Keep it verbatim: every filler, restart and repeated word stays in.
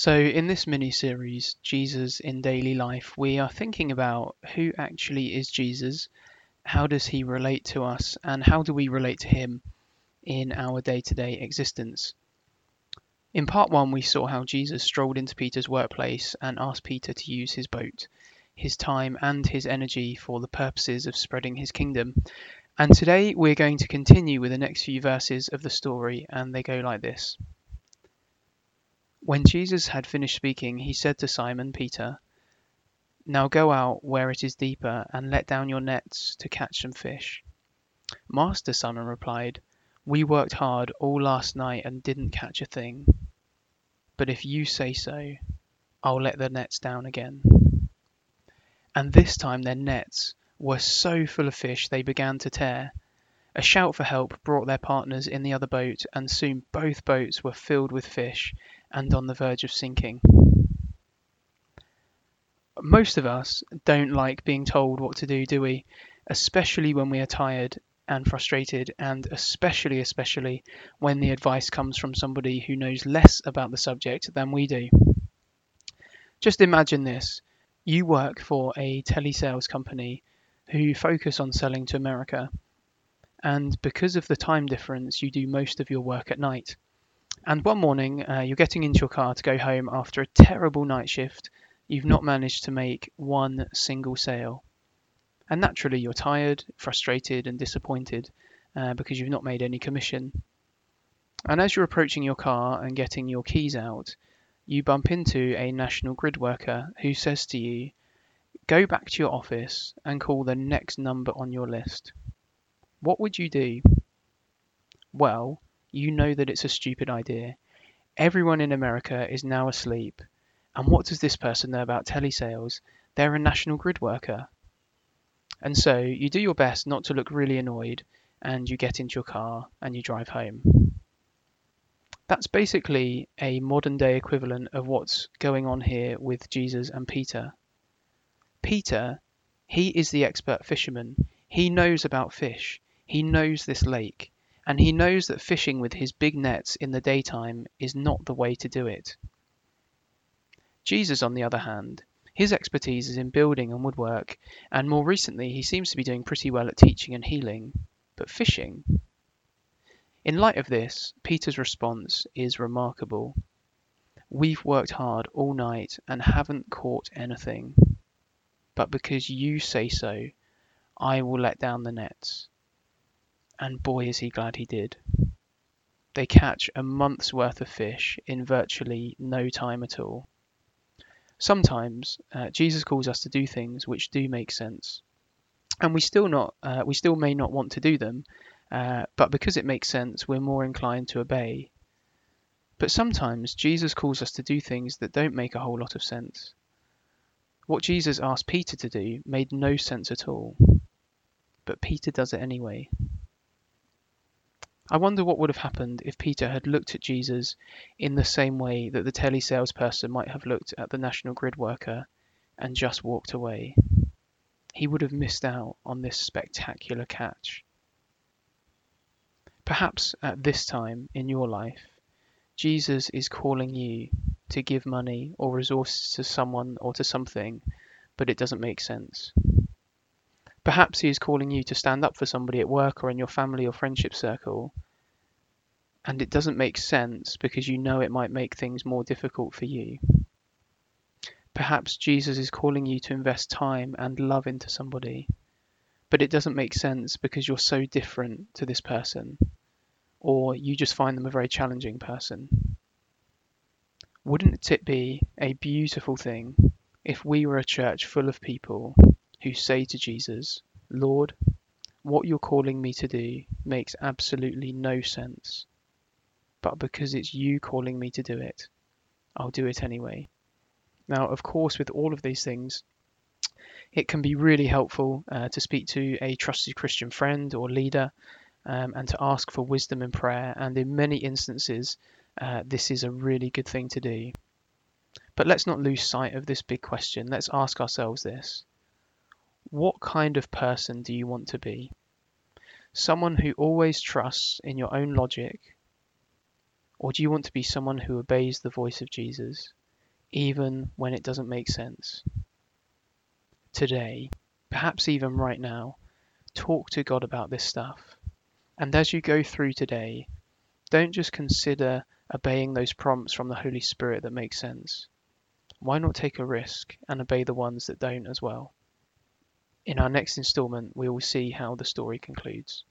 So, in this mini series, Jesus in Daily Life, we are thinking about who actually is Jesus, how does he relate to us, and how do we relate to him in our day to day existence. In part one, we saw how Jesus strolled into Peter's workplace and asked Peter to use his boat, his time, and his energy for the purposes of spreading his kingdom. And today, we're going to continue with the next few verses of the story, and they go like this. When Jesus had finished speaking, he said to Simon Peter, "Now go out where it is deeper and let down your nets to catch some fish." "Master," Simon replied, "we worked hard all last night and didn't catch a thing. But if you say so, I'll let the nets down again." And this time their nets were so full of fish they began to tear. A shout for help brought their partners in the other boat, and soon both boats were filled with fish and on the verge of sinking. Most of us don't like being told what to do, do we? Especially when we are tired and frustrated, and especially, especially when the advice comes from somebody who knows less about the subject than we do. Just imagine this. You work for a telesales company who focus on selling to America, and because of the time difference, you do most of your work at night. And one morning, uh, you're getting into your car to go home after a terrible night shift. You've not managed to make one single sale. And naturally, you're tired, frustrated, and disappointed uh, because you've not made any commission. And as you're approaching your car and getting your keys out, you bump into a National Grid worker who says to you, "Go back to your office and call the next number on your list." What would you do? Well, you know that it's a stupid idea. Everyone in America is now asleep. And what does this person know about telesales? They're a National Grid worker. And so you do your best not to look really annoyed, and you get into your car and you drive home. That's basically a modern day equivalent of what's going on here with Jesus and Peter. Peter, he is the expert fisherman. He knows about fish. He knows this lake. And he knows that fishing with his big nets in the daytime is not the way to do it. Jesus, on the other hand, his expertise is in building and woodwork, and more recently he seems to be doing pretty well at teaching and healing. But fishing? In light of this, Peter's response is remarkable. "We've worked hard all night and haven't caught anything. But because you say so, I will let down the nets." And boy, is he glad he did. They catch a month's worth of fish in virtually no time at all. Sometimes uh, Jesus calls us to do things which do make sense, and we still not uh, we still may not want to do them, uh, but because it makes sense, we're more inclined to obey. But sometimes Jesus calls us to do things that don't make a whole lot of sense. What Jesus asked Peter to do made no sense at all, but Peter does it anyway. I wonder what would have happened if Peter had looked at Jesus in the same way that the telesalesperson might have looked at the National Grid worker and just walked away. He would have missed out on this spectacular catch. Perhaps at this time in your life, Jesus is calling you to give money or resources to someone or to something, but it doesn't make sense. Perhaps he is calling you to stand up for somebody at work or in your family or friendship circle, and it doesn't make sense because you know it might make things more difficult for you. Perhaps Jesus is calling you to invest time and love into somebody, but it doesn't make sense because you're so different to this person, or you just find them a very challenging person. Wouldn't it be a beautiful thing if we were a church full of people who say to Jesus, "Lord, what you're calling me to do makes absolutely no sense, but because it's you calling me to do it, I'll do it anyway." Now, of course, with all of these things, it can be really helpful uh, to speak to a trusted Christian friend or leader um, and to ask for wisdom in prayer. And in many instances, uh, this is a really good thing to do. But let's not lose sight of this big question. Let's ask ourselves this. What kind of person do you want to be? Someone who always trusts in your own logic? Or do you want to be someone who obeys the voice of Jesus, even when it doesn't make sense. Today, perhaps even right now, talk to God about this stuff. And as you go through today, don't just consider obeying those prompts from the Holy Spirit that make sense. Why not take a risk and obey the ones that don't as well? In our next installment, we will see how the story concludes.